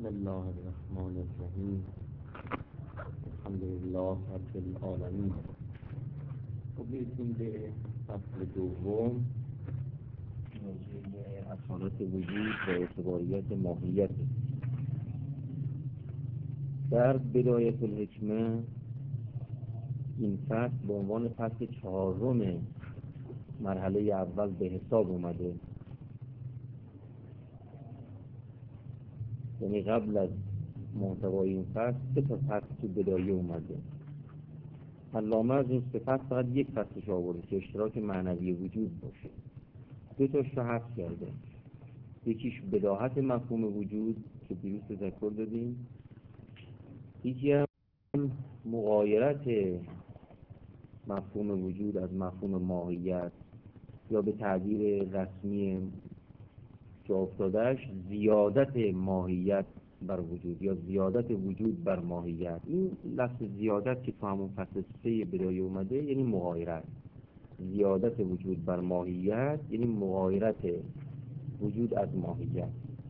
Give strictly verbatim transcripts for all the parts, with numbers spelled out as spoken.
بسم الله الرحمن الرحیم. الحمد لله رب العالمین. خب میرسیم به فصل دوم، موضوع اصالت وجود و اعتباریت ماهیت. در بدایت الحکمه این فصل به عنوان فصل چهارم مرحله اول به حساب اومده، یعنی قبل از محتوای این فصل سه تا فصل تو بدایه اومده. علامه از این سه فصل فقط یک فصلش آورده که اشتراک معنوی وجود باشه، دو تاش رو حذف کرده. یکیش بداهت مفهوم وجود که دیروز تذکر دادیم، یکی هم مغایرت مفهوم وجود از مفهوم ماهیت، یا به تعبیر رسمی جا افتادهش زیادت ماهیت بر وجود یا زیادت وجود بر ماهیت. این لفظ زیادت که تو همون فصل سه بدایه اومده یعنی مغایرت. زیادت وجود بر ماهیت یعنی مغایرت وجود از ماهیت.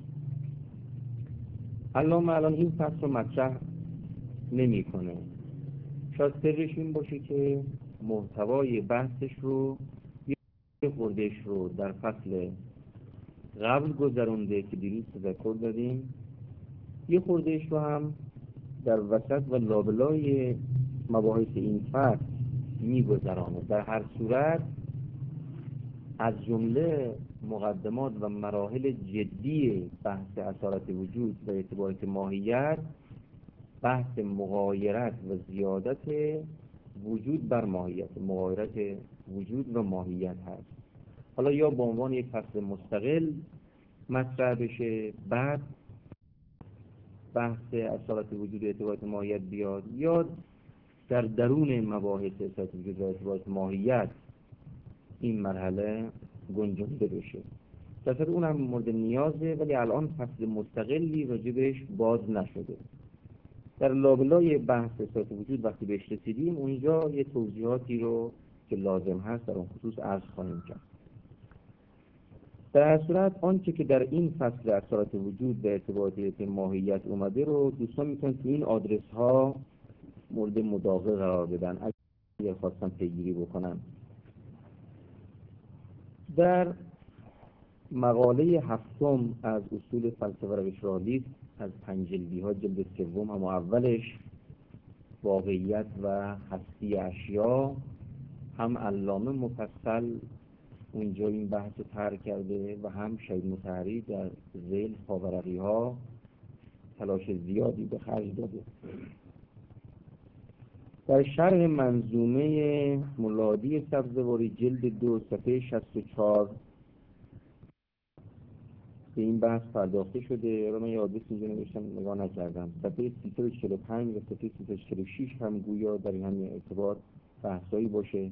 علامه الان این فصل رو مطرح نمی کنه. شاید سرش این باشه که محتوای بحثش رو یه خوردهش رو در فصل قبل گذرونده که دیروز تذکر دادیم، یه خوردهش رو هم در وسط و لابلای مباحث این فصل میگذرانه. در هر صورت از جمله مقدمات و مراحل جدی بحث اصالت وجود و اعتباریت ماهیت بحث مغایرت و زیادت وجود بر ماهیت، مغایرت وجود و ماهیت هست. حالا یا به عنوان یک فصل مستقل مطرح بشه، بعد بحث اصالت وجود و اعتباریت ماهیت بیاد، یا در درون مباحث اصالت وجود و اعتباریت ماهیت این مرحله گنجانده بشه. درصد اون هم مورد نیازه، ولی الان فصل مستقلی راجبش باز نشده. در لابلای بحث اصالت وجود وقتی بهش رسیدیم، اونجا یه توضیحاتی رو که لازم هست در اون خصوص عرض خواهیم کرد. در هر صورت آنچه که در این فصل اصالت وجود و اعتباریت ماهیت اومده رو دوستان میتونن تو این آدرس ها مورد مداقه قرار بدن اگر خواستن پیگیری بکنن. در مقاله هفتم از اصول فلسفه روش رالیسم از پنج جلدی ها، جلد سوم هم اولش، واقعیت و هستی اشیا، هم علامه مفصل اونجا این بحث رو طرح کرده و هم شهید مطهری در ذیل خاورقی ها تلاش زیادی به خرج داده. در شرح منظومه ملادی سبزواری جلد دو صفحه شصت و چهار به این بحث پرداخته شده. رو من یادداشت اینجا نوشتم نگاه نکردم. صفحه سیصد و چهل و پنج و صفحه سیصد و چهل و شش هم گویا در این همین ارتباط بحثایی باشه.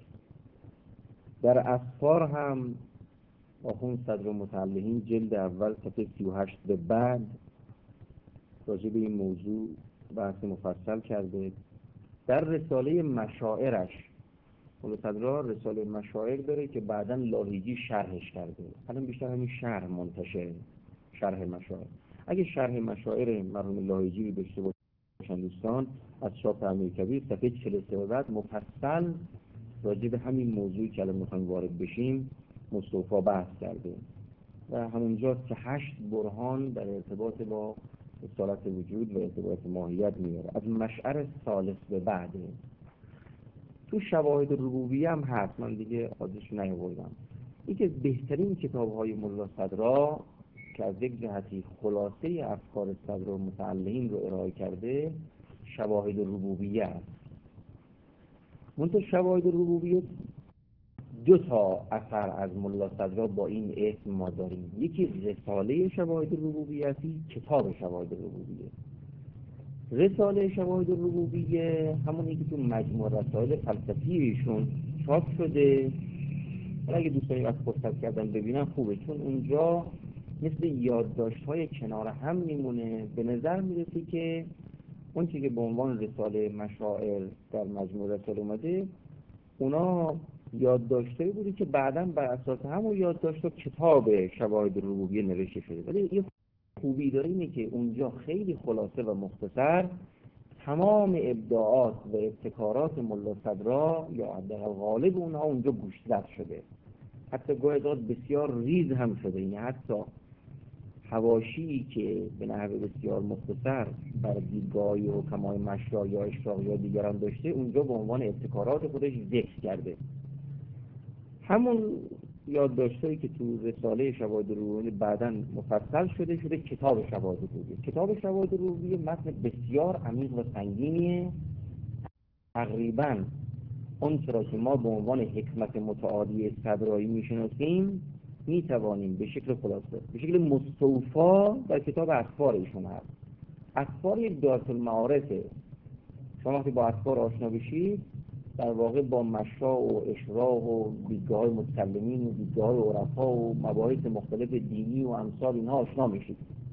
در اسفار هم آخوند صدر متعلقین جلد اول صفحه سی و هشت به بعد راجع به این موضوع بحث مفصل کرده. در رساله مشاعرش صدر رساله مشاعر داره که بعداً لاهیجی شرحش کرده. الان بیشتر همین شرح منتشره، شرح مشاعر. اگه شرح مشاعر مرحوم لاهیجی رو داشته باشن دوستان، از چاپ امیرکبیر صفحه چهل و سه به بعد مفصل راجع به همین موضوعی که الان میخوایم وارد بشیم مستوفا بحث کرده و همونجا که هشت برهان در ارتباط با اصالت وجود و اعتباریت ماهیت میاره. از مشعر ثالث به بعد تو شواهد ربوبیه هم هست، من دیگه آدرسش نیاوردم. یکی از بهترین کتاب‌های ملا صدرا که از یک جهتی خلاصه افکار صدر و متعلقین رو ارائه کرده شواهد ربوبیه است. منتها شواهد ربوبیه دو تا اثر از ملا صدرا با این اسم ما داریم. یکی رساله شواهد ربوبیه، کتاب شواهد ربوبیه. رساله شواهد ربوبیه همونی که تو مجموع رسائل فلسفیشون چاپ شده. اگه دوستانی وقت فرصت کردن ببینن خوبه، چون اونجا مثل یادداشت‌های کنار هم میمونه. به نظر میرسه که اون چیزی که به عنوان رساله مشاعر در مجموع رسائل اومده اونا یادداشتایی بوده که بعداً بر اساس همون یادداشت‌ها کتاب شواهد ربوبیه نوشته شده. ولی یه خوبی داره اینه که اونجا خیلی خلاصه و مختصر تمام ابداعات و ابتکارات ملا صدرا یا حداقل غالب اونها اونجا گوشزد شده، حتی گاهی اوقات بسیار ریز هم شده. یعنی حتی حواشی که به نحو بسیار مختصر بر دیدگاه‌های حکمای مشرا یا اشراق یا دیگران داشته، اونجا به عنوان ابتکارات خودش ذکر کرده. همون یادداشتایی که تو رساله شواهد روحانی بعداً مفصل شده شده کتاب شواهد روحانی. کتاب شواهد روحانی متن بسیار عمیق و سنگینیه. تقریباً اون چرا که ما به عنوان حکمت متعالی صدرایی میشناسیم میتوانیم به شکل خلاصه به شکل مستوفا در کتاب اسفار ایشون هست. اسفار یک دارت المعارفه. شما وقتی با اسفار آشنا بشید در واقع با مشرا و اشراق و دیدگاه‌های متکلمین و دیدگاه‌های عرفا و مباحث مختلف دینی و امثال اینها آشنا میشید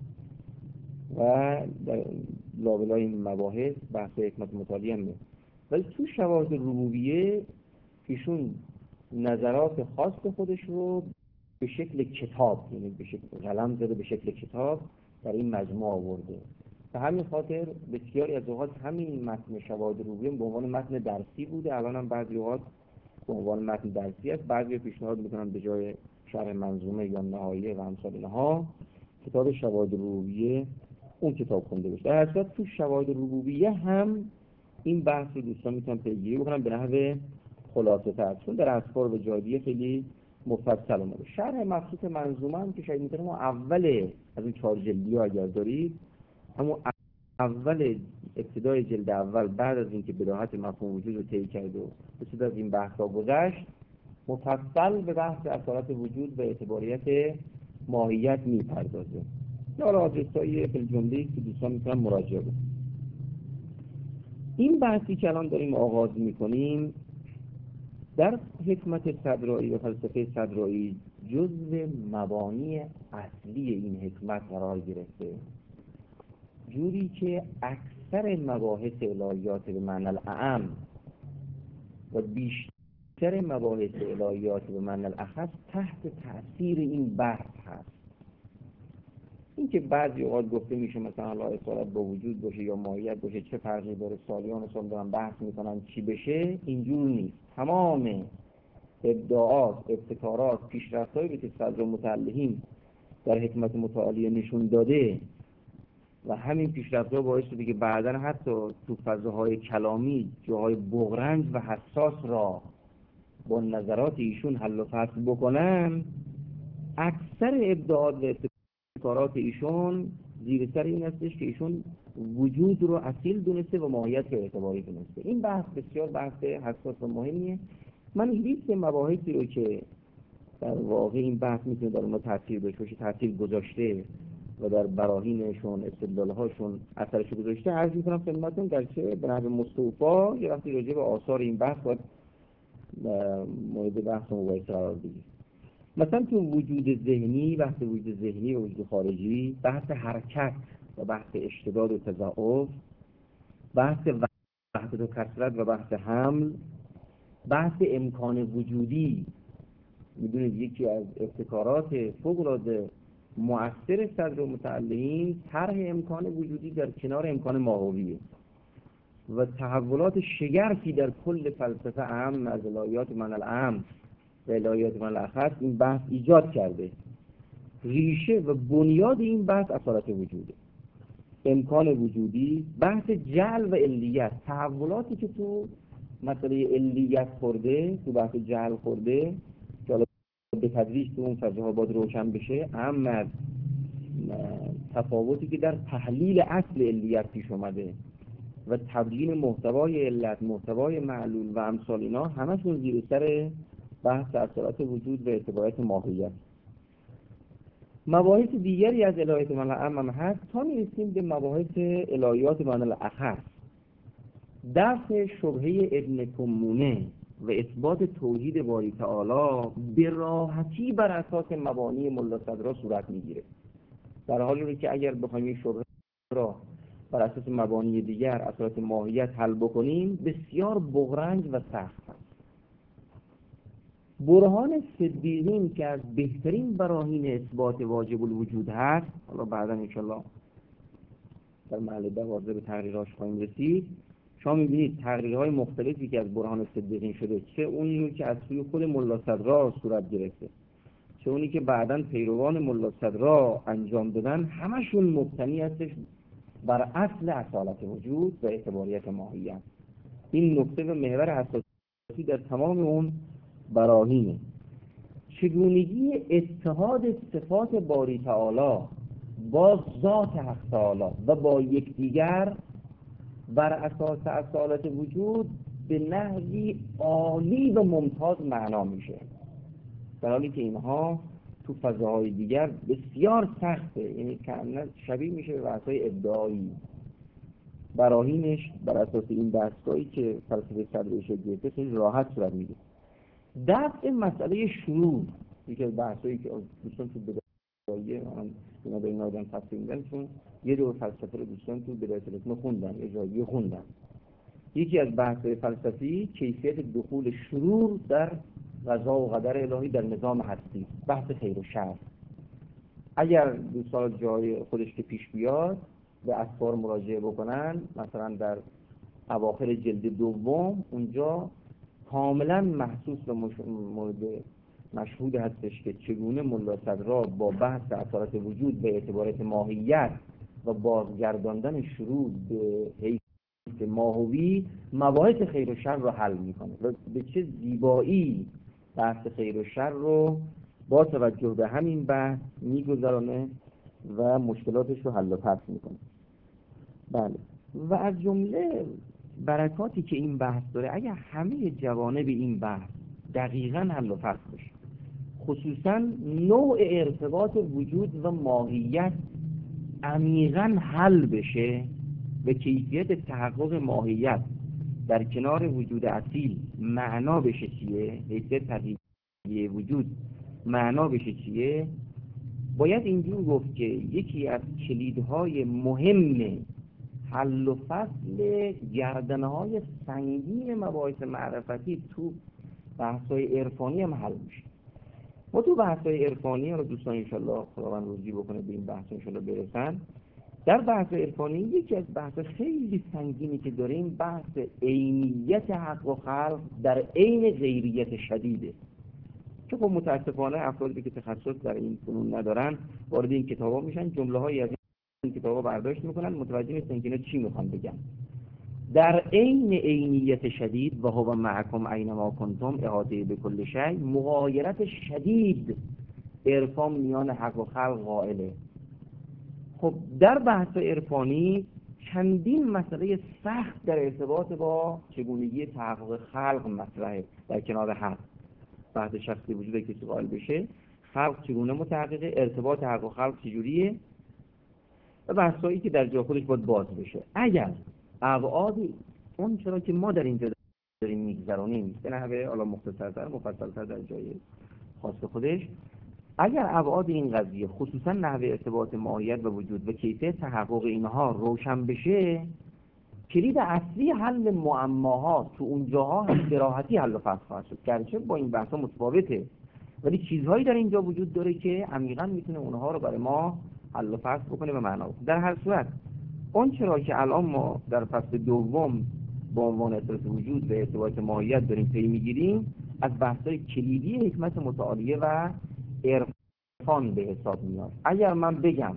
و در لابلای این مباحث بحث حکمت متعالی هم میاد. ولی تو شواهد ربوبیه ایشون نظرات خاص خودش رو به شکل کتاب، یعنی به شکل قلم زده، به شکل کتاب در این مجموعه آورده. به همین خاطر بسیاری از اوقات همین متن شواهد ربوبیه به عنوان متن درسی بوده، الان هم بعضی اوقات به عنوان متن درسی است. بعضی پیشنهاد میکنن به جای شرح منظومه یا نهاییه و امثال اینها کتاب شواهد ربوبیه اون کتاب خونده بشه. در اصل تو شواهد ربوبیه هم این بحث رو دوستان میتونن پیگیری بکنن به نحو خلاصه تر، چون در اسفار و جادیه خیلی مفصل اومده. شرح مخصوص منظومه هم که شاید میتونه ما اول از این چهار جلدی ها اگر دارید، همون اول ابتدای جلد اول بعد از اینکه بداهت مفهوم وجود رو طی کرد و بسید از این بحث ها گذشت، مفصل به بحث اثرات وجود و اعتباریت ماهیت میپردازه. حالا آدرسایی فی الجمله که دوستان میتونن مراجعه کنن. این بحثی که الان داریم آغاز میکنیم در حکمت صدرایی و فلسفه صدرایی جزء مبانی اصلی این حکمت قرار گرفته، جوری که اکثر مباحث الهیات به معنی الاعم و بیشتر مباحث الهیات به معنی الاخص تحت تأثیر این بحث هست. این که بعضی اوقات گفته میشه مثلا الله اصالت با وجود باشه یا ماهیت باشه چه فرقی داره، سالیان سال دارن بحث میکنن چی بشه، اینجور نیست. تمام ابداعات، ابتکارات، پیشرفت‌هایی که صدر متعلقین در حکمت متعالی نشون داده و همین پیشرفت‌ها باعث شده که بعداً حتی تو فضاهای کلامی جاهای بغرنج و حساس را با نظرات ایشون حل و فصل بکنن. اکثر ابداعات و ابتکارات ایشون زیر سر این هستش که ایشون وجود رو اصیل دونسته و ماهیت رو اعتباری دونسته. این بحث بسیار بحث حساس و مهمیه. من لیست مباحثی رو که در واقع این بحث میتونه در اونها تاثیر داشته باشه، تاثیر گذاشته و در براهینشون، استدلالهاشون اثرش گذاشته عرض میکنم خدمتتون، گرچه به نحو مستوفا یه وقتی راجع به آثار این بحث باید مورد بحث و مباحثه قرار بگیره. مثلا تو وجود ذهنی، بحث وجود ذهنی و وجود خارجی، بحث حرکت و بحث اشتداد و تضاعف، بحث وحدت و کثرت و بحث حمل، بحث امکان وجودی. میدونید یکی از ابتکارات فوق‌العاده مؤثر صدر متعلقین طرح امکان وجودی در کنار امکان ماهویه و تحولات شگرفی در کل فلسفه اهم از الهیات من الاهم و الهیات من الاخص این بحث ایجاد کرده. ریشه و بنیاد این بحث اصالت وجوده، امکان وجودی، بحث جعل و علیت، تحولاتی که تو مسئله علیت خورده، تو بحث جعل خورده که حالا به تدریج تو اون فضاها باید روشن بشه، اما از تفاوتی که در تحلیل اصل علیت پیش اومده و تبیین محتوای علت، محتوای معلول و امثال اینا، همشون زیر سر بحث اثرات وجود و اعتباریت ماهیت. مباحث دیگری از الهیات من الاعم هست تا میرسیم به مباحث الهیات من الاخص. دفع شبهه ابن کمونه و اثبات توحید باری تعالی به راحتی بر اساس مبانی ملا صدرا صورت میگیره، در حالی که اگر بخوایم این شبهه را بر اساس مبانی دیگر اساس ماهیت حل بکنیم بسیار بغرنج و سخت است. برهان صدیقین که از بهترین براهین اثبات واجب الوجود هست، حالا بعدا انشالله در محل ده واضح به تقریرهاش خواهیم رسید. شما میبینید تقریرهای مختلفی که از برهان صدیقین شده، چه اونی که از سوی خود ملا صدرا صورت گرفته، چه اونی که بعداً پیروان ملا صدرا انجام دادن، همشون مبتنی هستش بر اصل اصالت وجود و اعتباریت ماهیت. این نکته و محور اساسی در تمام اون براهینه. چگونگی اتحاد صفات باری تعالی با ذات حق تعالی و با یکدیگر بر اساس اصالت وجود به نحوی عالی و ممتاز معنا میشه، در حالی که اینها تو فضاهای دیگر بسیار سخته، یعنی کاملا شبیه میشه به بحث‌های ابداعی. براهینش بر اساس این بحثایی که فلسفه صدر شکل گرفته خیلی راحت صورت میگیره. دفع مسئله شروع، یکی از بحثایی که دوستان تو بدایه من اینا به این آدم تصمیم میدن، چون یه دور فلسفه رو دوستان تو بدایه الاسم خوندن، یه جایی خوندن. یکی از بحث‌های فلسفی کیفیت دخول شرور در قضا و قدر الهی در نظام هستی، بحث خیر و شر. اگر دوستان جای خودش که پیش بیاد به اسفار مراجعه بکنن، مثلا در اواخر جلد دوم اونجا کاملا محسوس و مورد مشهود هستش که چگونه ملا صدرا با بحث اثرات وجود به اعتبارات ماهیت و بازگرداندن شروع به حیث ماهوی مباحث خیر و شر رو حل میکنه و به چه زیبایی بحث خیر و شر رو با توجه به همین بحث میگذرانه و مشکلاتش رو حل و فصل میکنه. بله، و از جمله برکاتی که این بحث داره، اگر همه جوانب این بحث دقیقاً حل و فصل بشه، خصوصاً نوع ارتباط وجود و ماهیت عمیقاً حل بشه و کیفیت تحقق ماهیت در کنار وجود اصیل معنا بشه چیه، حیثیت طبیعی وجود معنا بشه چیه، باید اینجور گفت که یکی از کلیدهای مهم حل و فصل گردنهای سنگین مباحث معرفتی تو بحث‌های عرفانی هم حل میشه. ما تو بحث‌های عرفانی رو دوستان انشالله خداوند روزی بکنه به این بحث انشالله برسن. در بحث عرفانی یکی از بحث خیلی سنگینی که داریم بحث عینیت حق و خلق در عین غیریت شدیده، که خب متاسفانه افرادی که تخصص در این فنون ندارن وارد این کتابا میشن، جمله هایی از این کتابا برداشت میکنن، متوجه نیستن که اینا چی میخوان بگن. در عین عینیت شدید و هو معکم اینما کنتم احاطه بكل شیء، مغایرت شدید عرفان میان حق و خلق قائله. خب در بحث عرفانی چندین مسئله سخت در ارتباط با چگونگی تحقق خلق مطرحه. در کنار حق بحث شخصی وجود کسی قائل بشه، خلق چگونه متحققه، ارتباط حق و خلق چجوریه، و بحثایی که در جا خودش باید باز بشه. اگر ابعاد اون چرا که ما در اینجا داریم میگذرونیم به نحوه حالا مختصرتر مفصلتر در جای خاص خودش، اگر ابعاد این قضیه خصوصا نحوه ارتباط ماهیت و وجود و کیفیت تحقق اینها روشن بشه، کلید اصلی حل معماها تو اونجاها هم به راحتی حل و فصل خواهد شد. گرچه با این بحثا متفاوته، ولی چیزهایی در اینجا وجود داره که عمیقاً میتونه اونها رو برای ما حل و فصل بکنه و معنا بکنه. در هر صورت اون چرا که الان ما در فصل دوم با عنوان اثبات وجود و ارتباط ماهیت داریم پی میگیریم، از بحث‌های کلیدی حکمت متعالیه و عرفان به حساب میاد. اگر من بگم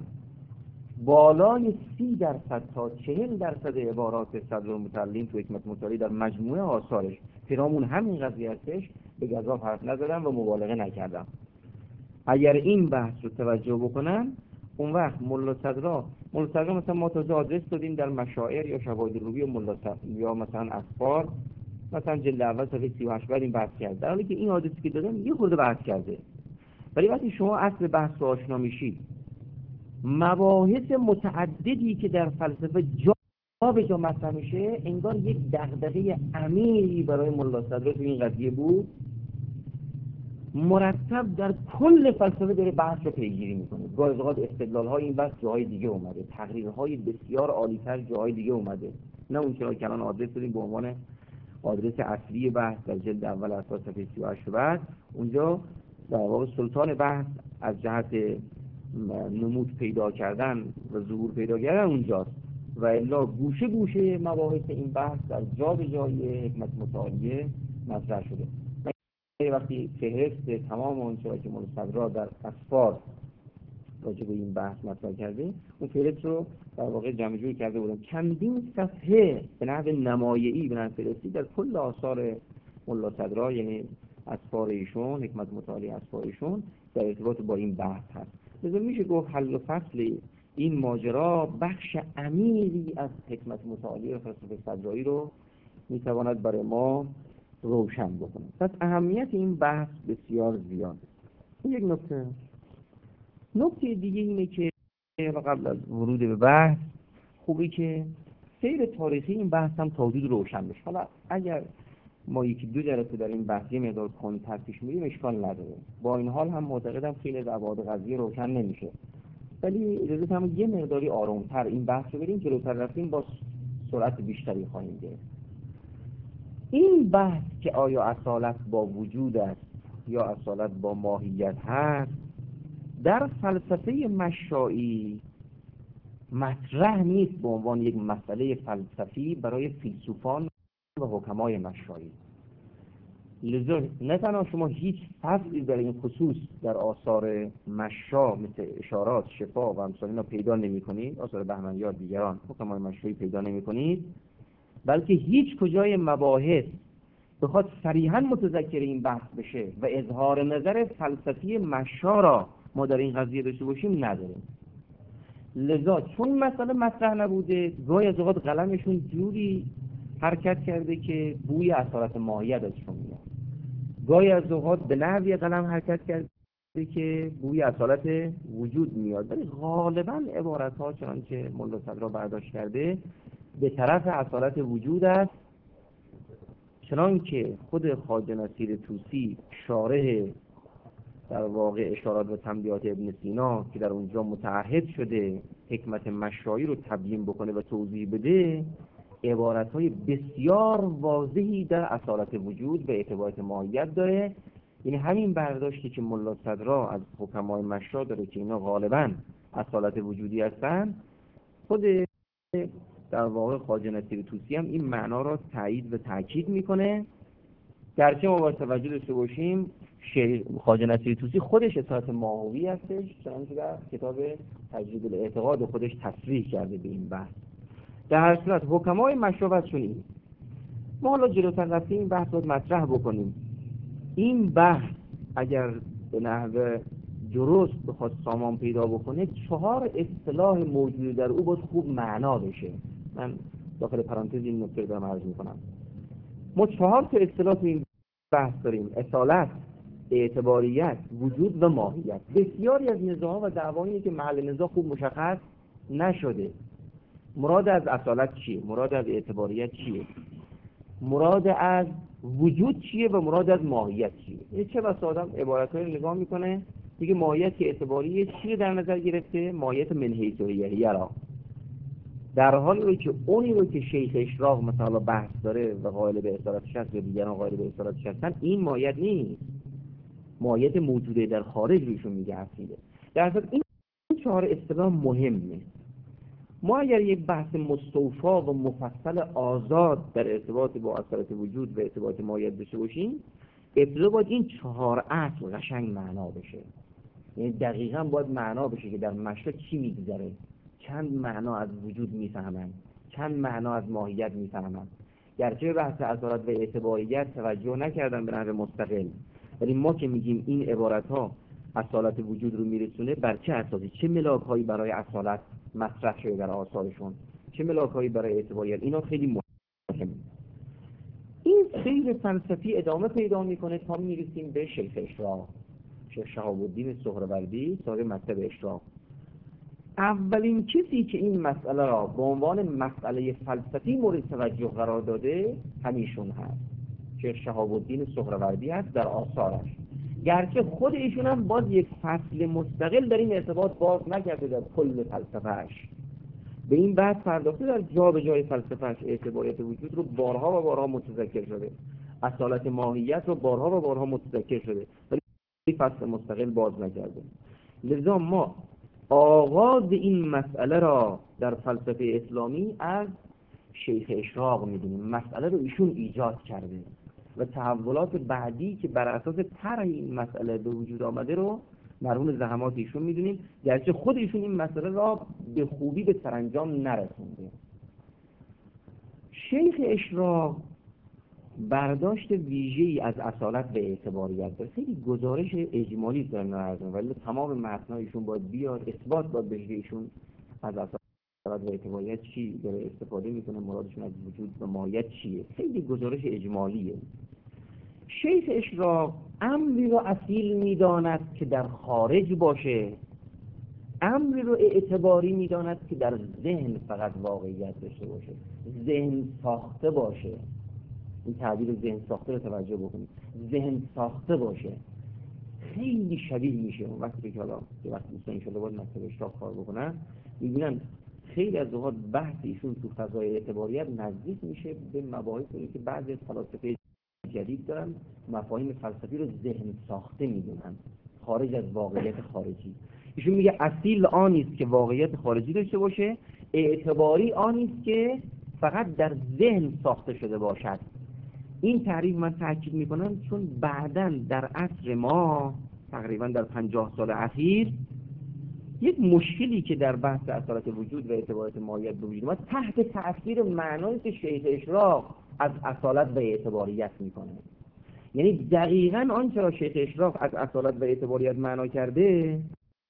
بالای سی درصد تا چهل درصد عبارات صدر المتعلم تو حکمت متعالی در مجموعه آثارش پیرامون همین قضیه هستش، به گزاف حرف نزدم و مبالغه نکردم. اگر این بحث رو توجه بکنن، اون وقت ملا صدرا ملا صدرا مثلا ما تازه آدرس دادیم در مشاعر یا شواهد روی ملا صدرا یا مثلا اسفار، مثلا جلد اول صفحه سی و هشت بعد این بحث کرد، در حالی که این آدرسی که دادم یه خورده بحث کرده. ولی وقتی شما اصل بحث رو آشنا میشید، مباحث متعددی که در فلسفه جا به جا مطرح میشه، انگار یک دغدغه عمیقی برای ملا صدرا تو این قضیه بود، مرتب در کل فلسفه داره بحث رو پیگیری میکنه. گاهی اوقات استدلال‌های این بحث جاهای دیگه اومده، تقریرهای بسیار عالی‌تر جاهای دیگه اومده، نه اون چرا که الان آدرس دادیم به عنوان آدرس اصلی بحث در جلد اول اساس صفحه سی و هشت بعد اونجا در واقع سلطان بحث از جهت نمود پیدا کردن و ظهور پیدا کردن اونجاست و الا گوشه گوشه مباحث این بحث در جا به جای حکمت متعالیه مطرح شده. وقتی فهرست تمام اون چیزی که مولوی در اسفار راجع به این بحث مطرح کرده، اون فهرست رو در واقع جمع جور کرده بودم. چندین صفحه به نحو نمایعی به نحو فهرستی در کل آثار ملا صدرا، یعنی اسفار ایشون، حکمت متعالی اسفار ایشون در ارتباط با این بحث هست. لذا میشه گفت حل و فصل این ماجرا بخش عمیقی از حکمت متعالی و فلسفه صدرایی رو میتواند برای ما روشن بکنه. پس اهمیت این بحث بسیار زیاده. این یک نکته. نکته دیگه اینه که قبل از ورود به بحث خوبی که سیر تاریخی این بحث هم تا حدود روشن بشه. حالا اگر ما یکی دو جلسه در این بحث یه مقدار کنتر پیش میریم اشکال نداره. با این حال هم معتقدم خیلی از ابعاد قضیه روشن نمیشه. ولی اجازه هم یه مقداری آرومتر این بحث رو بریم، جلوتر رفتیم با سرعت بیشتری خواهیم گرفت. این بحث که آیا اصالت با وجود است یا اصالت با ماهیت هست، در فلسفه مشائی مطرح نیست به عنوان یک مسئله فلسفی برای فیلسوفان و حکمای مشائی. لذا نه تنها شما هیچ فصلی در این خصوص در آثار مشا مثل اشارات، شفا و امثال اینا پیدا نمی کنید، آثار بهمنی یا دیگران حکمای مشائی پیدا نمی کنید، بلکه هیچ کجای مباحث بخواد صریحاً متذکر این بحث بشه و اظهار نظر فلسفی مشا را ما در این قضیه داشته باشیم نداریم. لذا چون مسئله مطرح نبوده، گاهی از اوقات قلمشون جوری حرکت کرده که بوی اصالت ماهیت ازشون میاد، گاهی از اوقات به نحوی قلم حرکت کرده که بوی اصالت وجود میاد، ولی غالباً عبارت‌ها چنانچه ملا صدرا برداشت کرده به طرف اصالت وجود است. چنانکه خود خواجه نصیر طوسی شارح در واقع اشارات و تنبیهات ابن سینا که در اونجا متعهد شده حکمت مشائی رو تبیین بکنه و توضیح بده، عبارت‌های بسیار واضحی در اصالت وجود و اعتبارات ماهیت داره. یعنی همین برداشتی که ملا صدرا از حکمای مشا داره که اینا غالباً اصالت وجودی هستن، خود در واقع خواجه نصیر طوسی هم این معنا را تایید و تاکید میکنه. گرچه ما با توجه داشته باشیم خواجه نصیر طوسی خودش اصالت ماهوی هستش، چنانچه در کتاب تجرید الاعتقاد خودش تصریح کرده به این بحث. در هر صورت حکمای مشابهشون این. ما حالا جلوتر رفتیم این بحث رو مطرح بکنیم. این بحث اگر به نحو درست بخواد سامان پیدا بکنه، چهار اصطلاح موجود در او باید خوب معنا بشه. من داخل پرانتز این نکته رو دارم عرض میکنم. ما چهار تا اصطلاح تو این بحث داریم: اصالت، اعتباریت، وجود و ماهیت. بسیاری از نزاع‌ها و دعوایی که محل نزاع خوب مشخص نشده. مراد از اصالت چیه؟ مراد از اعتباریت چیه؟ مراد از وجود چیه و مراد از ماهیت چیه؟ یه چه بس آدم عبارت‌ها رو نگاه میکنه دیگه ماهیت که اعتباریه چیه در نظر گرفته؟ ماهیت من حیث الهیه را، در حالی رو که اونی رو که شیخ اشراق مثلا بحث داره و قائل به اصالتش هست و دیگران قائل به اصالتش هستن، این ماهیت نیست، ماهیت موجوده در خارج روشون میگه اصیله. در اصل این چهار اصطلاح مهمه. ما اگر یک بحث مستوفا و مفصل آزاد در ارتباط با اصالت وجود و ارتباط ماهیت داشته باشیم، ابتدا باید این چهار اصل قشنگ معنا بشه. یعنی دقیقاً باید معنا بشه که در مشا چی میگذره، چند معنا از وجود میفهمن، چند معنا از ماهیت میفهمن. گرچه بحث اصالت و اعتباریت توجه نکردن به نحو مستقل، ولی ما که میگیم این عبارت‌ها اصالت وجود رو میرسونه، بر چه اساسی؟ چه ملاک‌هایی برای اصالت مطرح شده در آثارشون، چه ملاک‌هایی برای اعتباریت؟ اینا خیلی مهمه. این سیر فلسفی ادامه پیدا میکنه تا میرسیم به شیخ اشراق، شیخ شهاب الدین سهروردی صاحب مکتب اشراق. اولین کسی که این مسئله را به عنوان مسئله فلسفی مورد توجه قرار داده همیشون هست، شیخ شهاب الدین سهروردی هست در آثارش. گرچه خود ایشون هم باز یک فصل مستقل در این ارتباط باز نکرده در کل فلسفهش، به این بحث پرداخته، در جا به جای فلسفهش اعتباریت وجود رو بارها و بارها متذکر شده، اصالت ماهیت رو بارها و بارها متذکر شده، ولی فصل مستقل باز نکرده. لذا ما آغاز این مسئله را در فلسفه اسلامی از شیخ اشراق میدونیم. مسئله رو ایشون ایجاد کرده و تحولات بعدی که بر اساس طرح این مسئله به وجود آمده رو مرهون زحمات ایشون میدونیم، گرچه خود ایشون این مسئله را به خوبی به سرانجام نرسونده. شیخ اشراق برداشت ویژه‌ای از اصالت به اعتباریت داره. خیلی گزارش اجمالی دارن نرزم، ولی تمام متنایشون باید بیاد، اثبات باید بشه ایشون از اصالت و اعتباریت چی داره استفاده میکنه، مرادشون از وجود و ماهیت چیه. خیلی گزارش اجمالیه. شیخ اشراق امری رو اصیل میداند که در خارج باشه، امری رو اعتباری میداند که در ذهن فقط واقعیت داشته باشه، ذهن ساخته باشه. این تعبیر ذهن ساخته رو توجه بکنید، ذهن ساخته باشه. خیلی شبیه میشه اون وقتی که حالا که وقتی مثلا ان شاءالله باید مکتب اشراق کار بکنن، میبینن خیلی از اوقات بحث ایشون تو فضای اعتباریت نزدیک میشه به مباحثی که بعضی از فلاسفه جدید دارن مفاهیم فلسفی رو ذهن ساخته میدونن، خارج از واقعیت خارجی. ایشون میگه اصیل آنی است که واقعیت خارجی داشته باشه، اعتباری آنی است که فقط در ذهن ساخته شده باشد. این تعریف من تاکید میکنم چون بعداً در عصر ما تقریبا در پنجاه سال اخیر یک مشکلی که در بحث اصالت وجود و اعتباریت ماهیت به وجود اومد تحت تأثیر معنایی که شیخ اشراق از اصالت و اعتباریت میکنه. یعنی دقیقاً آنچه را شیخ اشراق از اصالت و اعتباریت معنا کرده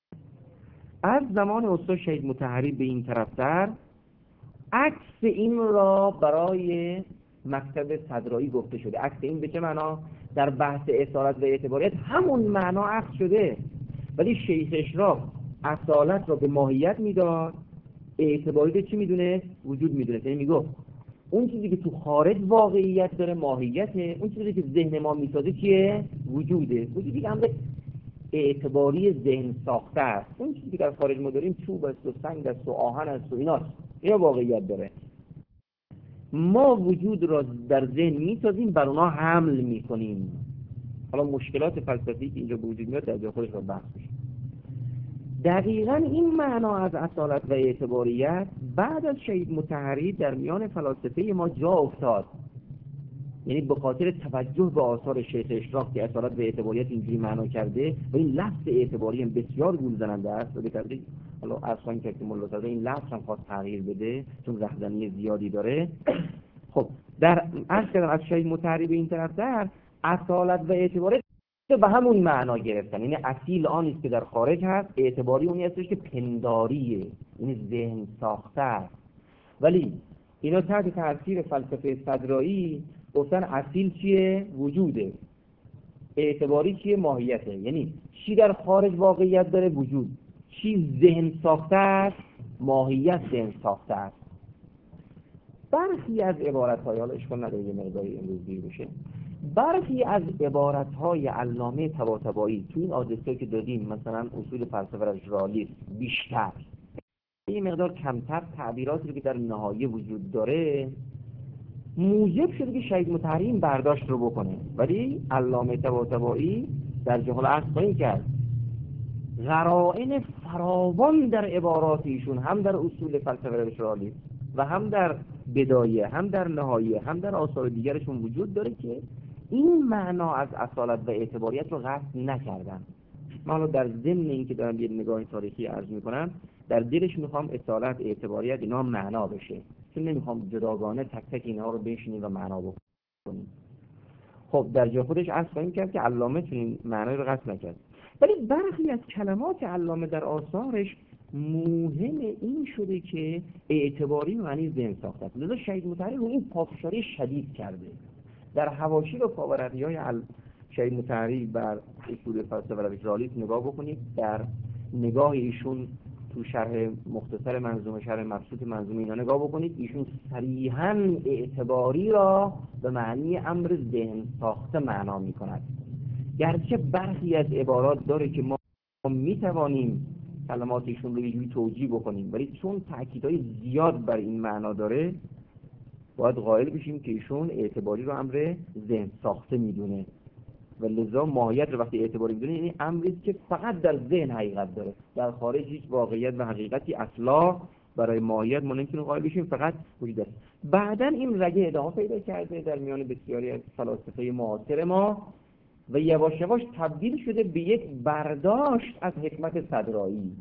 از زمان استاد شهید مطهری به این طرفتر عکس این را برای مکتب صدرایی گفته شده. عکس این به چه معنا؟ در بحث اصالت و اعتباریت همون معنا عکس شده، ولی شیخ اشراق اصالت را به ماهیت میداد، اعتباریت چی میدونه؟ وجود میدونه. یعنی میگفت اون چیزی که تو خارج واقعیت داره ماهیته، اون چیزی که ذهن ما میسازه چیه؟ وجوده. وجودی که امر اعتباری ذهن ساخته است. اون چیزی که در خارج ما داریم چوب است و سنگ است و آهن است و ایناست، اینا واقعیت داره. ما وجود را در ذهن میسازیم، بر اونها حمل میکنیم. حالا مشکلات فلسفی که اینجا به وجود میاد در جای خودش رو بحث میشه. دقیقاً این معنا از اصالت و اعتباریت بعد از شهید مطهری در میان فلاسفه ما جا افتاد. یعنی به خاطر توجه به آثار شیخ اشراق که اصالت و اعتباریت اینجوری معنا کرده و این لفظ اعتباری هم بسیار گول زننده است و به تدریج حالا اصلا که مولا صدر این لفظ هم خواست تغییر بده چون رهزنی زیادی داره. خب در اصل از شهید مطهری به این طرف در اصالت و اعتباریت به همون معنا گرفتن. یعنی اصیل آنی است که در خارج هست، اعتباری اونی هستش که پنداریه، یعنی ذهن ساخته است. ولی اینا تحت تاثیر فلسفه صدرایی گفتن اصیل چیه؟ وجوده. اعتباری چیه؟ ماهیته. یعنی چی در خارج واقعیت داره؟ وجود. چی ذهن ساخته است؟ ماهیت ذهن ساخته است. برخی از عبارت‌های، حالا اشکال نداره یه مقداری امروز دیر بشه، برخی از عبارت‌های علامه طباطبایی تو این آدرس‌هایی که دادیم، مثلا اصول فلسفه رئالیسم بیشتر، یه مقدار کمتر تعبیراتی که در نهایه وجود داره، موجب شده که شهید مطهری این برداشت رو بکنه. ولی علامه طباطبایی در جهال عصر این کرد قرائن فراوان در عبارات ایشون، هم در اصول فلسفه رئالیسم و هم در بدایه، هم در نهایه، هم در آثار دیگرشون وجود داره که این معنا از اصالت و اعتباریت رو قصد نکردن. من حالا در ضمن این که دارم یه نگاه تاریخی عرض میکنم، در دلش میخوام اصالت، اعتباریت اینا معنا بشه، چون نمیخوام جداگانه تک تک اینها رو بشینیم و معنا بکنیم. خب در جای خودش عرض خواهیم کرد که علامه چون این معنی رو قصد نکرد، ولی برخی از کلمات علامه در آثارش مهم این شده که اعتباری معنی ذهن ساخته است. لذا شهید مطهری رو این پافشاری شدید کرده. در حواشی و پاورقی‌های شهید مطهری بر اصول فلسفه و رئالیسم نگاه بکنید، در نگاه ایشون تو شرح مختصر منظومه، شرح مبسوط منظومه اینا نگاه بکنید، ایشون صریحاً اعتباری را به معنی امر ذهن ساخته معنا می‌کند. گرچه برخی از عبارات داره که ما می‌توانیم کلماتشون رو یه جوری توجیه بکنیم، ولی چون تأکیدهای زیاد بر این معنا داره باید قائل بشیم که ایشون اعتباری رو امر ذهن ساخته میدونه و لذا ماهیت رو وقتی اعتباری میدونه یعنی امری که فقط در ذهن حقیقت داره، در خارج هیچ واقعیت و حقیقتی اصلا برای ماهیت ما نمیتونیم قائل بشیم، فقط وجود داره. بعداً این رگه ادامه پیدا کرده در میان بسیاری از فلاسفه معاصر ما و یواش یواش تبدیل شده به یک برداشت از حکمت صدرایی،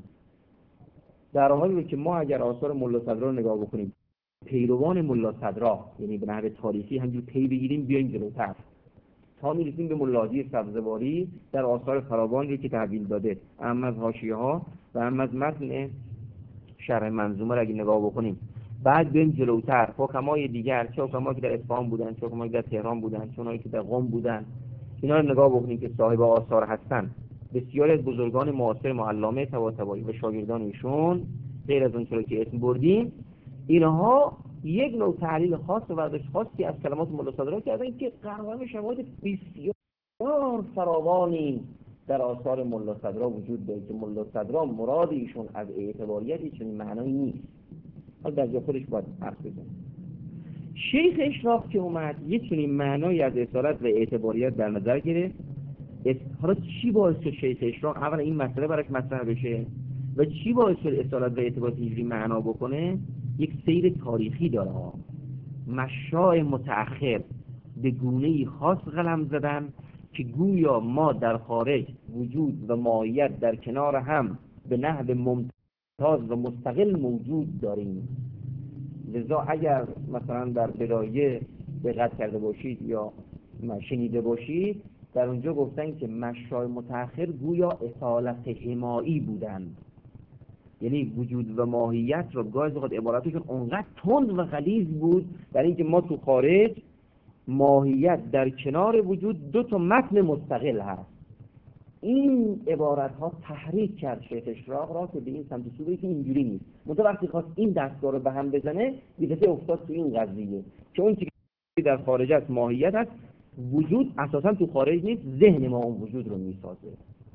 در حالی که ما اگر آثار ملا صدرا رو نگاه بکنیم، پیروان ملا صدرا یعنی به نحو تاریخی همجور پی بگیریم بیایم جلوتر تا میرسیم به ملاحظی سبزواری در آثار فراوانی که تحویل داده، اما از حاشیه‌ها و اما از متن شرح منظومه را اگه نگاه بکنیم، بعد بریم جلوتر حکمای دیگر، چه حکمایی که در اصفهان بودن، چه حکمایی که در تهران بودن، چه اونایی که در قم بودن، اینا رو نگاه بکنیم که صاحب آثار هستن. بسیاری از بزرگان معاصر ما علامه طباطبایی و شاگردان ایشون غیر از اون چرا که اسم بردیم، اینها یک نوع تحلیل خاص و برداشت خاصی از کلمات ملا صدرا کردن که قرائن شواهد بسیار فراوانی در آثار ملا صدرا وجود داره که ملا صدرا مراد ایشون از اعتباریت چنین معنایی نیست. حالا در جا خودش باید حرف بزنیم. شیخ اشراق که اومد یک چنین معنایی از اصالت و اعتباریت در نظر گرفت. حالا چی باعث شد شیخ اشراق اولا این مسئله براش مطرح بشه و چی باعث شد اصالت و اعتباریت اینجوری معنا بکنه؟ یک سیر تاریخی داره ها. مشاء متأخر به گونه‌ای خاص قلم زدن که گویا ما در خارج وجود و ماهیت در کنار هم به نحو ممتاز و مستقل موجود داریم. لذا اگر مثلا در بدایه دقت کرده باشید یا شنیده باشید، در اونجا گفتن که مشاء متأخر گویا اصالت حمایی بودند، یعنی وجود و ماهیت رو گاهی اوقات عبارتشون اونقدر تند و غلیظ بود در اینکه ما تو خارج ماهیت در کنار وجود دو تا متن مستقل هست. این عبارت ها تحریک کرد شیخ اشراق را که به این سمت سو بره که اینجوری نیست. منتها وقتی خواست این دستگاه رو به هم بزنه دیگه افتاد تو این قضیه که اون چیزی در خارج است ماهیت است، وجود اساسا تو خارج نیست، ذهن ما اون وجود رو میسازه.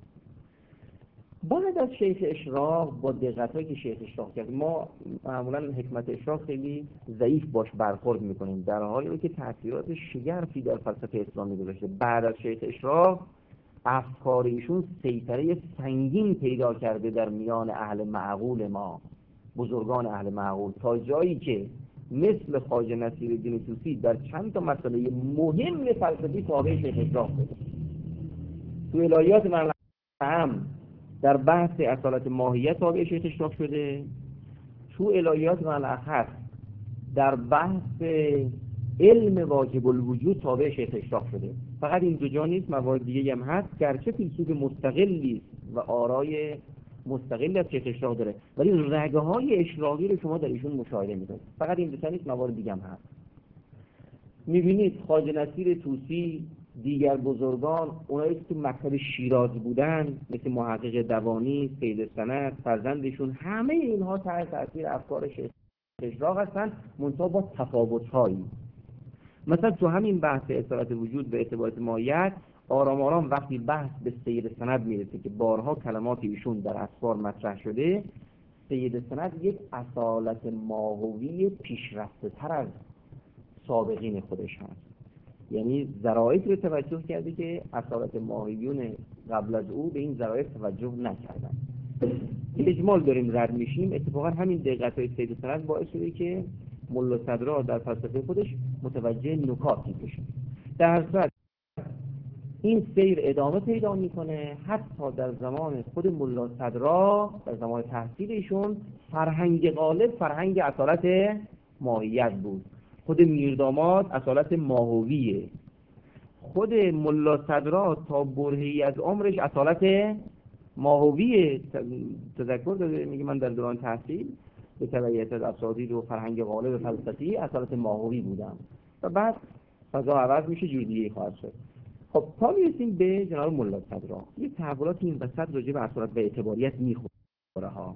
بعد از شیخ اشراق با دقتایی که شیخ اشراق کرد، ما معمولا حکمت اشراق خیلی ضعیف باش برخورد میکنیم در حالی که تاثیرات شگرفی در فلسفه اسلامی گذاشته. بعد از شیخ اشراق افکار ایشون سیطره سنگین پیدا کرده در میان اهل معقول ما، بزرگان اهل معقول، تا جایی که مثل خواجه نصیرالدین طوسی در چند تا مسئله مهم فلسفی تابع شیخ اشراق شده. تو الهیات منعم در بحث اصالت ماهیت تابع شیخ اشراق شده، تو الهیات ملحظ در بحث علم واجب الوجود تابع شیخ اشراق شده. فقط این دو جا نیست، موارد دیگه هم هست، گرچه فیلسوف مستقلی و آرای مستقلی از شیخ اشراق داره، ولی رگه های اشراقی رو شما در ایشون مشاهده می‌کنید. فقط این دو تا نیست، موارد دیگه هم هست. می‌بینید خواجه نصیر طوسی، دیگر بزرگان، اونایی که تو مکتب شیراز بودن مثل محقق دوانی، سید سند، فرزندشون، همه اینها تحت تاثیر افکار شیخ اشراق هستن، منتها با تفاوت‌هایی. مثلا تو همین بحث اصالت وجود و اعتبارات ماهیت، آرام آرام وقتی بحث به سید سند میرسه که بارها کلمات ایشون در اسفار مطرح شده، سید سند یک اصالت ماهوی پیشرفته تر از سابقین خودش هست. یعنی ذرایع رو توجه کرده که اصالت ماهیون قبل از او به این ذرایع توجه نکردن. اجمال داریم رد میشیم. اتفاقا همین دقت‌های سید سند باعث شده که ملا صدرا در فلسفه خودش متوجه نکاتی بشه. در هر صورت این سیر ادامه پیدا میکنه حتی در زمان خود ملا صدرا، در زمان تحصیل ایشون، فرهنگ غالب فرهنگ اصالت ماهیت بود. خود میرداماد اصالت ماهویه، خود ملا صدرا تا برهه‌ای از عمرش اصالت ماهویه. تذکر داده میگه من در دوران تحصیل به تبعیت از اساتید و فرهنگ غالب فلسفی اصالت ماهوی بودم و بعد فضا عوض میشه، جور دیگه خواهد شد. خب تا میرسیم به جناب ملا صدرا، یه تحولات این وسط راجع به اصالت و اعتباریت میخوره ها.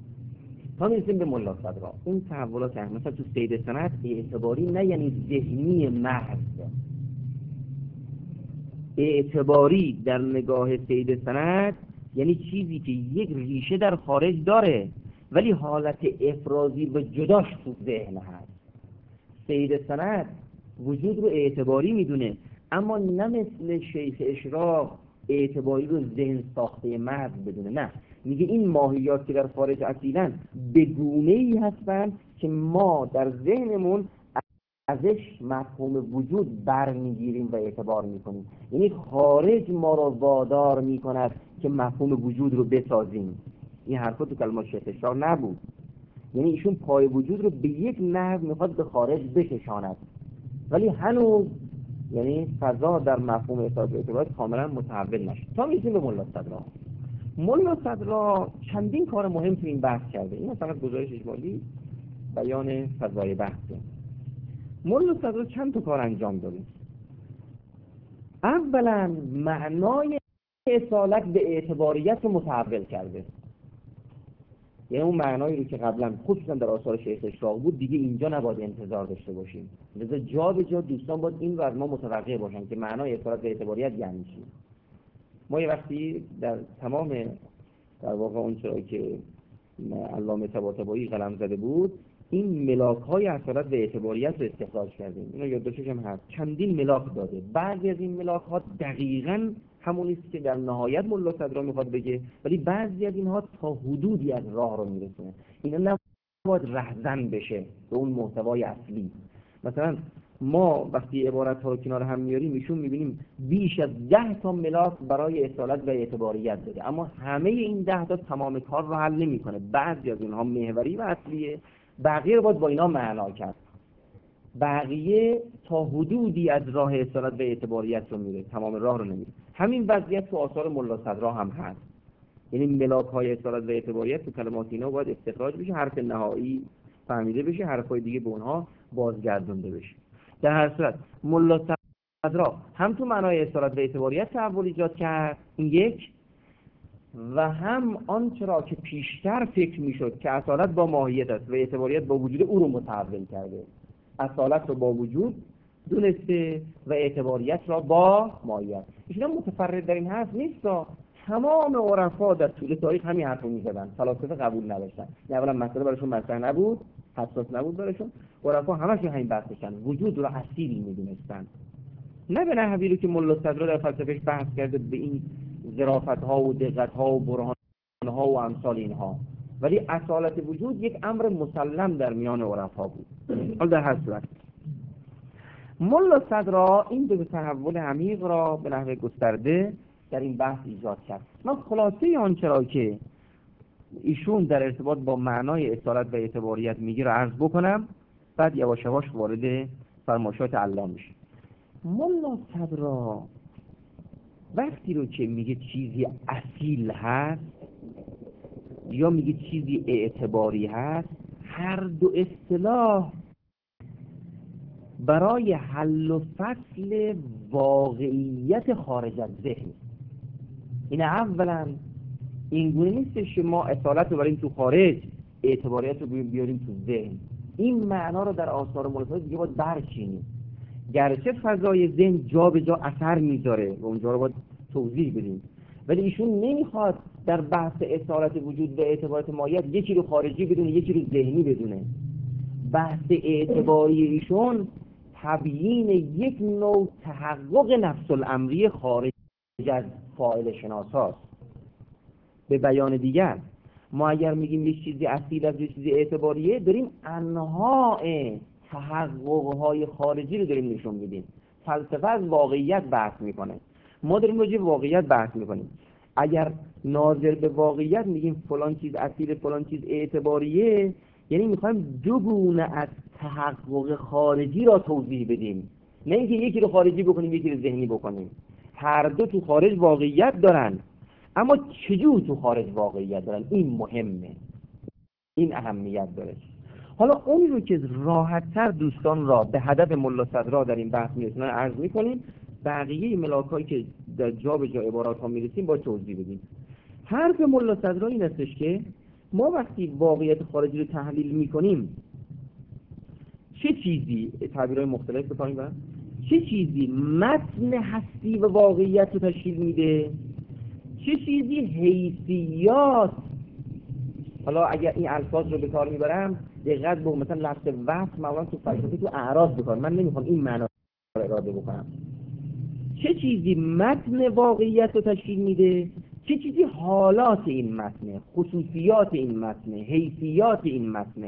تا میرسیم به ملا صدرا، این تحولات هم مثلا تو سید سند اعتباری نه یعنی ذهنی محض. اعتباری در نگاه سید سند یعنی چیزی که یک ریشه در خارج داره ولی حالت افرازی و جداش تو ذهن هست. سید سند وجود رو اعتباری میدونه، اما نه مثل شیخ اشراق اعتباری رو ذهن ساخته محض بدونه. نه، میگه این ماهیات که در خارج اصیلن به گونه‌ای هستن که ما در ذهنمون ازش مفهوم وجود برمیگیریم و اعتبار میکنیم. یعنی خارج ما رو وادار میکند که مفهوم وجود رو بسازیم. این حرفا تو کلمات شیخ اشراق نبود. یعنی ایشون پای وجود رو به یک نحو میخواد به خارج بکشاند، ولی هنوز یعنی فضا در مفهوم احساس و اعتبار کاملا متحول نشد. تا میرسیم به ملا صدرا. ملا صدرا چندین کار مهم تو این بحث کرده. این مثلا گزارش اجمالی بیان فضای بحثه. ملا صدرا چند تا کار انجام داده. اولا معنای اصالت به اعتباریت رو متحول کرده. یعنی اون معنایی رو که قبلا خصوصا در آثار شیخ اشراق بود دیگه اینجا نباید انتظار داشته باشیم. لذا جا به جا دوستان باید این رو از ما متوقع باشن که معنای اصالت به اعتباریت یعنی چی. ما یه وقتی در تمام در واقع اون چرا که علامه طباطبایی قلم زده بود این ملاک های اصالت به اعتباریت رو استخراج کردیم. اینا یادداشتش هم هست. چندین ملاک داده. بعضی از این ملاک ها دقیقاً همون است که در نهایت ملا صدرا میخواد بگه، ولی بعضی از اینها تا حدودی از راه رو میرسونه. اینا نباید رهزن بشه به اون محتوای اصلی. مثلا ما وقتی عبارت ها رو کنار هم میاریم ایشون میبینیم بیش از ده تا ملاک برای اصالت و اعتباریت داده، اما همه این ده تا تمام کار رو حل نمیکنه. بعضی از اینها محوری و اصلیه، بقیه رو باید با اینا معنا کرد. بقیه تا حدودی از راه اصالت و اعتباریت رو میره، تمام راه رو نمیره. همین وضعیت تو آثار ملا صدرا هم هست. یعنی ملاک های اصالت و اعتباریت تو کلمات اینا باید استخراج بشه، حرف نهایی فهمیده بشه، حرفای دیگه به اونها بازگردونده بشه. در هر صورت ملا صدرا هم تو معنای اصالت و اعتباریت تحول ایجاد کرد، این یک، و هم آنچه را که پیشتر فکر میشد که اصالت با ماهیت است و اعتباریت با وجود او رو متحول کرده. اصالت را با وجود دونسته و اعتباریت را با ماهیت. ایشون متفرد در این حرف نیست. تمام عرفا در طول تاریخ همین حرف رو میزدن. فلاسفه قبول نداشتن. نه اولا مسئله براشون مطرح نبود، حساس نبود براشون. عرفا همشون همین بحث داشتن. وجود را اصیل میدونستن. نه به نحوی رو که ملا صدرا در فلسفهش بحث کرده به این ظرافت ها و دقت ها و برهان ها و امثال اینها، ولی اصالت وجود یک امر مسلم در میان عرفا بود. حال در هر صورت ملا صدرا این دو تحول عمیق را به نحو گسترده در این بحث ایجاد کرد. من خلاصه آنچه را که ایشون در ارتباط با معنای اصالت و اعتباریت میگه را عرض بکنم، بعد یواش یواش وارد فرمایشات علامه میشه. ملا صدرا وقتی رو که میگه چیزی اصیل هست یا میگه چیزی اعتباری هست، هر دو اصطلاح برای حل و فصل واقعیت خارج از ذهن. این اولا این گونه نیستش که ما اصالت رو بریم تو خارج، اعتباریت رو بیاریم تو ذهن. این معنا رو در آثار ملا دیگه باید برچینیم. گرچه فضای ذهن جا به جا اثر میذاره و اونجا رو باید توضیح بدیم، ولی ایشون نمیخواد در بحث اصالت وجود و اعتباریت ماهیت یکی رو خارجی بدونه یکی رو ذهنی بدونه. بحث اعتباری ایشون تبیین یک نوع تحقق نفس الامری خارج از فاعل شناساست. به بیان دیگر ما اگر میگیم یک چیزی اصیل از یک چیزی اعتباریه، داریم انواع تحققهای خارجی رو داریم نشون میدیم. فلسفه از واقعیت بحث میکنه، ما داریم راجع به واقعیت بحث میکنیم. اگر ناظر به واقعیت میگیم فلان چیز اصیل فلان چیز اعتباریه، یعنی میخوایم دو گونه از تحقق خارجی را توضیح بدیم، نه اینکه یکی رو خارجی بکنیم یکی رو ذهنی بکنیم. هر دو تو خارج واقعیت دارن، اما چجور تو خارج واقعیت دارن این مهمه، این اهمیت داره. حالا اون رو که راحت‌تر دوستان را به هدف ملا صدرا در این بحث میرسونن عرض میکنیم، بقیه ملاکایی که در جا به جا عبارات ها میرسیم با توضیح بدیم. حرف ملا صدرا این استش که ما وقتی واقعیت خارجی رو تحلیل میکنیم، چه چیزی تعبیرهای مختلف بکنیم برد؟ چه چیزی متن هستی و واقعیت رو تشکیل میده، چه چیزی حیثیات. حالا اگر این الفاظ رو به کار میبرم دقت بگو، مثلا لفظ وصف معمولا تو فلسفه تو اعراض بکنم، من نمیخوام این معنا رو اراده بکنم. چه چیزی متن واقعیت رو تشکیل میده، چه چیزی حالات این متن، خصوصیات این متن، حیثیات این متن.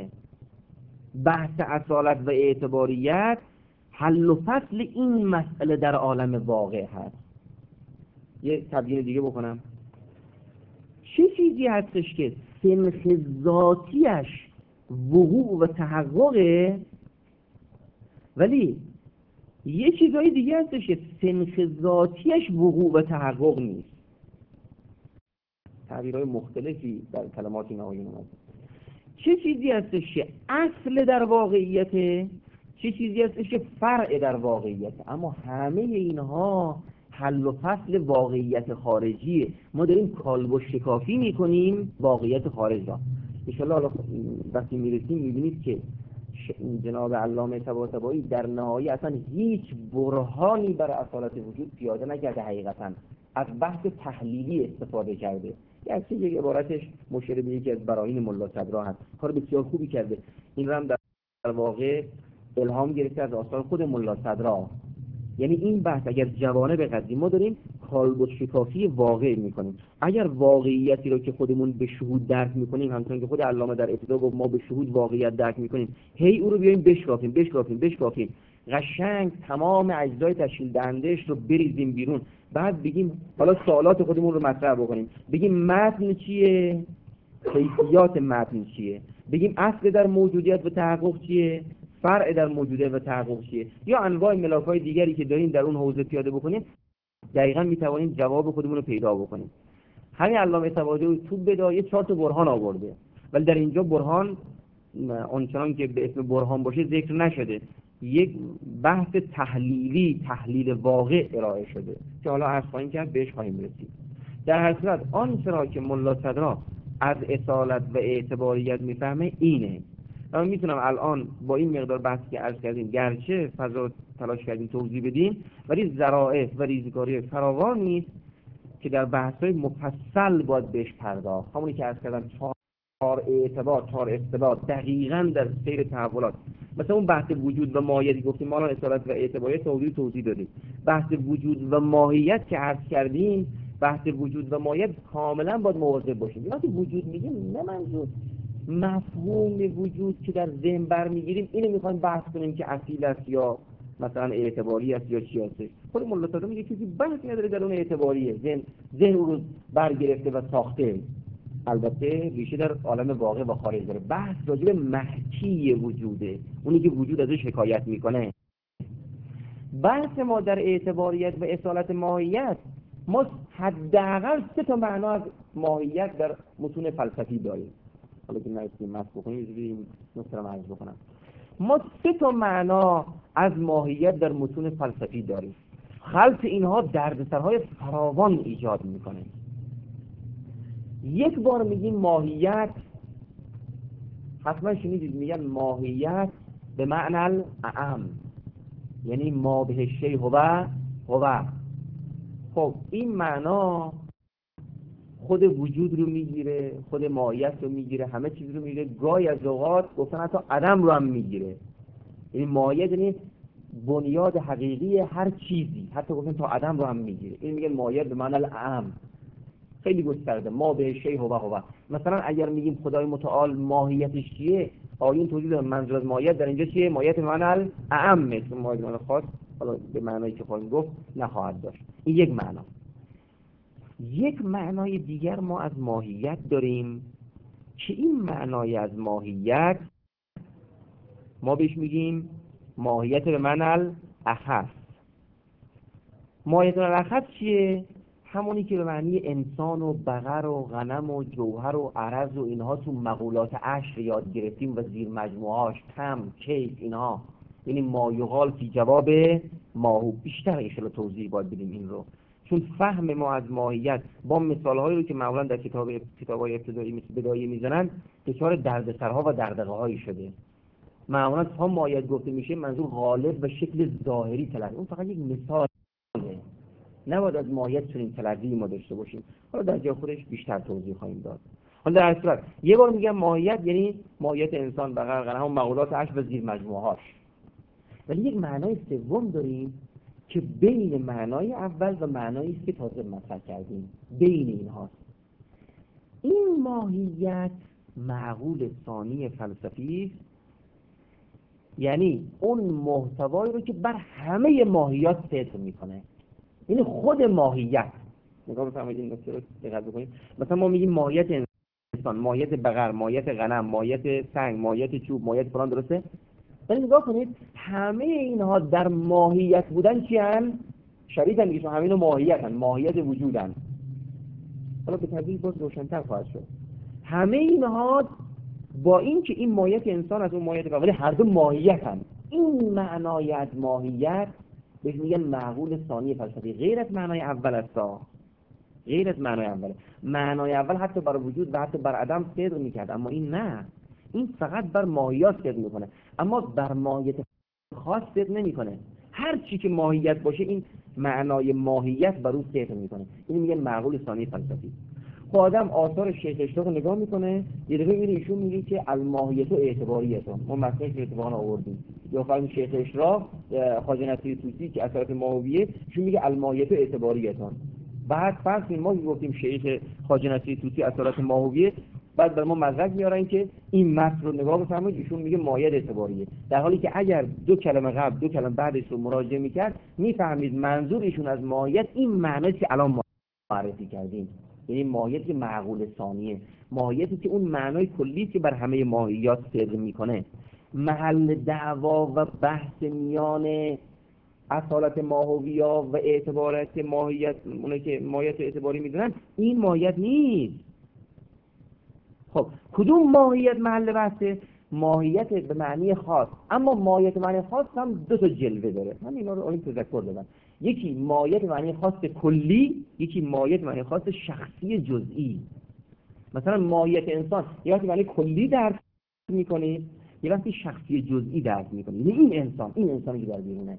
بحث اصالت و اعتباریت حل و فصل این مسئله در عالم واقع هست. یه تبیین دیگه بکنم، چه چیزی هستش که سنخ ذاتیش وقوع و تحققه، ولی یه چیزای دیگه هستش که سنخ ذاتیش وقوع و تحقق نیست. تعبیرهای مختلفی در کلمات این آیین اومده. چه چیزی هستش که اصل در واقعیت، چه چیزی هستش که فرع در واقعیت، اما همه اینها حل و فصل واقعیت خارجیه. ما داریم کالب و شکافی میکنیم واقعیت خارج را. انشاءالله حالا وقتی میرسیم میبینید که جناب علامه طباطبایی در نهایی اصلا هیچ برهانی برای اصالت وجود پیاده نکرده، حقیقتا از بحث تحلیلی استفاده کرده. گرچه یک عبارتش مشیر به یکی از براهین ملا صدرا هست، کار بسیار خوبی کرده. این رو هم در واقع الهام گرفته از آثار خود ملا صدرا. یعنی این بحث اگر جوانه بقدریم، ما داریم کالب و شکافی واقع میکنیم. اگر واقعیتی رو که خودمون به شهود درک میکنیم، همچنان که خود علامه در ابتدا گفت ما به شهود واقعیت درک میکنیم، هی او رو بیایم بشکافیم بشکافیم بشکافیم قشنگ تمام اجزای تشکیل دهندش رو بریزیم بیرون، بعد بگیم حالا سوالات خودمون رو مطرح بکنیم، بگیم متن چیه، کیفیات متن چیه، بگیم اصل در موجودیت و تحقق چیه، فرع در موجودیت و تحقق چیه، یا انواع ملاک‌های دیگری که داریم در اون حوزه پیاده بکنیم، دقیقاً میتوانیم جواب خودمون رو پیدا بکنیم. همین علامه طباطبایی تو بدایه چهار تا برهان آورده، ولی در اینجا برهان آنچنان که به اسم برهان باشه ذکر نشده، یک بحث تحلیلی، تحلیل واقع ارائه شده که حالا عرض خواهیم کرد، بهش خواهیم رسید. در هر صورت آنچه را که ملا صدرا از اصالت و اعتباریت میفهمه اینه. من میتونم الان با این مقدار بحثی که عرض کردیم، گرچه فضا تلاش کردیم توضیح بدیم، ولی ظرافت و ریزکاری فراوان نیست که در بحث‌های مفصل باید بهش پرداخت. همونی که عرض کردم چهار اعتبار، چهار استباد دقیقاً در سیر تحولات. مثلا اون بحث وجود و ماهیت گفتیم، ما الان اصالت و اعتباریت توضیح توضیح دادیم. بحث وجود و ماهیت که عرض کردیم، بحث وجود و ماهیت کاملا باید مواظب باشیم. وقتی وجود میگیم نه منظور مفهوم وجود که در ذهن برمیگیریم اینو میخوایم بحث کنیم که اصیل است یا مثلا اعتباری است یا چی است. خود ملا صدرا میگه چیزی بحثی نداره در اون اعتباریه، ذهن ذهن رو برگرفته و ساخته. البته ریشه در عالم واقع و خارج داره. بحث راجع به محکی وجوده، اونی که وجود ازش حکایت میکنه. بحث ما در اعتباریت و اصالت ماهیت، ما حداقل سه تا معنا از ماهیت در متون فلسفی داریم. حالا که نایستیم مست بکنیم یه نکته عرض بکنم. ما سه تا معنا از ماهیت در متون فلسفی داریم. خلط اینها دردسرهای فراوان ایجاد میکنه. یک بار میگیم ماهیت، حتما شنیدید میگن ماهیت به معنی الاعم، یعنی ما به شیء هو هو. خب این معنا خود وجود رو میگیره، خود ماهیت رو میگیره، همه چیز رو میگیره. گاهی از اوقات گفتن حتی عدم رو هم میگیره. یعنی ماهیت یعنی بنیاد حقیقی هر چیزی، حتی گفتن تا عدم رو هم میگیره. این میگن ماهیت به معنی الاعم، خیلی گسترده. ما به شیء هو هو. مثلا اگر میگیم خدای متعال ماهیتش چیه، آیین توضیح دادن منظور از ماهیت در اینجا چیه؟ ماهیت به معنی الاعم، مثل ماهیت به معنی خاص حالا به معنایی که خواهیم گفت نخواهد داشت. این یک معنا. یک معنای دیگر ما از ماهیت داریم که این معنای از ماهیت ما بهش میگیم ماهیت به معنی الاخص. ماهیت الاخص چیه؟ همونی که به معنی انسان و بقر و غنم و جوهر و عرض و اینها تو مقولات عشر یاد گرفتیم و زیر مجموعاش تم، کیف، اینها. یعنی ما یقال فی جواب ماهو. بیشتر ایشالا توضیح باید بدیم این رو، چون فهم ما از ماهیت با مثالهایی رو که معمولا در کتاب کتاب‌های ابتدایی مثل بدایه میزنن دچار دردسرها و دغدغه‌هایی شده. معمولا تا ماهیت گفته میشه منظور غالب و شکل ظاهری طلب، اون فقط یک مثاله، نباید از ماهیت چنین تلقی ما داشته باشیم. حالا در جای خودش بیشتر توضیح خواهیم داد. حالا در صورت یه بار میگم ماهیت یعنی ماهیت انسان بغیر غیر همون مقولات اش و زیر مجموعه هاش. ولی یک معنای سوم داریم که بین معنای اول و معنایی است که تازه مطرح کردیم، بین اینهاست. این ماهیت معقول ثانی فلسفی است، یعنی اون محتوایی رو که بر همه ماهیات صدق میکنه، یعنی خود ماهیت. نگاه بفرمایید این نکته رو دقت بکنید. مثلا ما میگیم ماهیت انسان، ماهیت بقر، ماهیت غنم، ماهیت سنگ، ماهیت چوب، ماهیت فلان، درسته؟ ولی نگاه کنید همه اینها در ماهیت بودن چی هستند؟ شریک هستند که همه اینا ماهیت هستند، ماهیت وجودند. حالا به تدریج باز روشن‌تر خواهد شد. همه اینها با این که این ماهیت انسان از اون ماهیت بقر، ولی هر دو ماهیت هستند. این معنای از ماهیت بهش میگن معقول ثانی فلسفی، غیر از معنای اول است. غیر از معنای اول. معنای اول حتی بر وجود و حتی بر عدم صدق میکرد، اما این نه، این فقط بر ماهیات صدق میکنه، اما بر ماهیت خاص صدق نمیکنه. هر چی که ماهیت باشه این معنای ماهیت بر اون صدق میکنه. این میگن معقول ثانی فلسفی. خب آدم آثار شیخ اشراق نگاه میکنه، یه دفعه میبینه ایشون میگه که الماهیت اعتباریه. ما مثلا که اتفاقا آوردیم یا فرض شیخ اشراق خواجه نصیر طوسی که اثرات ماهویه، ایشون میگه الماهیت اعتباریه. بعد فرض ما گفتیم شیخ خواجه نصیر طوسی اثرات ماهویه، بعد بر ما مدرک میارن که این متن رو نگاه بفرمایید ایشون میگه ماهیت اعتباریه، در حالی که اگر دو کلمه قبل دو کلمه بعدش رو مراجعه میکرد میفهمید منظور ایشون از ماهیت این معنی که الان معرفی کردیم، یعنی ماهیت که معقول ثانیه، ماهیتی که اون معنای کلی که بر همه ماهیات صدق میکنه. محل دعوا و بحث میان اصالت ماهویا و اعتبارات ماهیت، اونه که ماهیت اعتباری میدونن، این ماهیت نیست. خب کدوم ماهیت محل بحثه؟ ماهیت به معنی خاص، اما ماهیت به معنی خاص هم دو تا جلوه داره. من اینا رو این تذکر دادم. یکی ماهیت به معنی خاص کلی، یکی ماهیت به معنی خاص شخصی جزئی. مثلا ماهیت انسان یه وقتی معنی کلی درک میکنه، یه وقتی شخصی جزئی درک میکنه، یعنی این انسان، این انسانی که در بیرونه.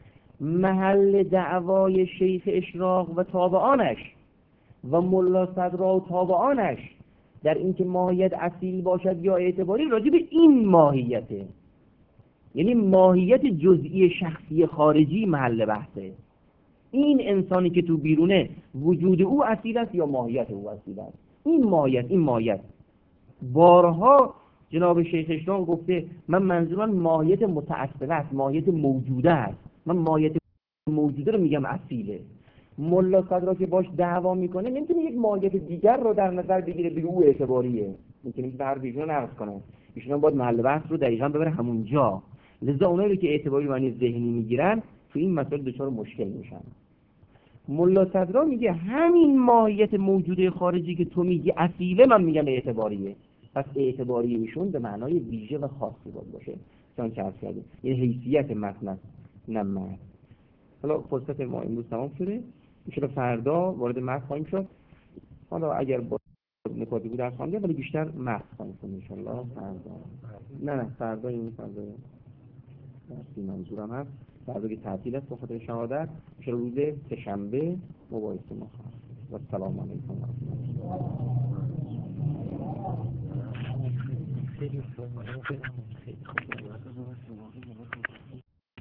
محل دعوای شیخ اشراق و تابعانش و ملا صدرا و تابعانش در اینکه ماهیت اصیل باشد یا اعتباری راجع به این ماهیته، یعنی ماهیت جزئی شخصی خارجی محل بحثه. این انسانی که تو بیرونه وجود او اصیل است یا ماهیت او اصیل است. این ماهیت، این ماهیت بارها جناب شیخ اشراق گفته من منظورم ماهیت متأصله است، ماهیت موجوده است. من ماهیت موجوده رو میگم اصیله. ملا صدرا که باش دعوا میکنه نمیتونه یک ماهیت دیگر رو در نظر بگیره بگه او اعتباریه، میتونه که حرف ایشون نقض کنه. ایشون باید محل بحث رو دقیقاً ببره همونجا. لذا اونایی که اعتباری معنی ذهنی میگیرن تو این مسائل دچار مشکل میشن. ملا صدرا میگه همین ماهیت موجوده خارجی که تو میگی اصیله، من میگم اعتباریه. پس اعتباری ایشون به معنای ویژه و خاصی باید باشه. چون که عرض کردیم این حیثیت متن نه متن. حالا فرصت ما امروز تمام شده، ان شاء الله فردا وارد متن خواهیم شد. حالا اگر با نکاتی بود درس خواهیم ولی بیشتر متن خواهیم کنیم ان شاء الله فردا. نه نه فردا این فردا درسی منظورم هست. فردا که تعطیل است به خاطر شهادت، ان شاء الله روز سه‌شنبه مباحثه ما خواهد. و السلام علیکم و رحمت الله.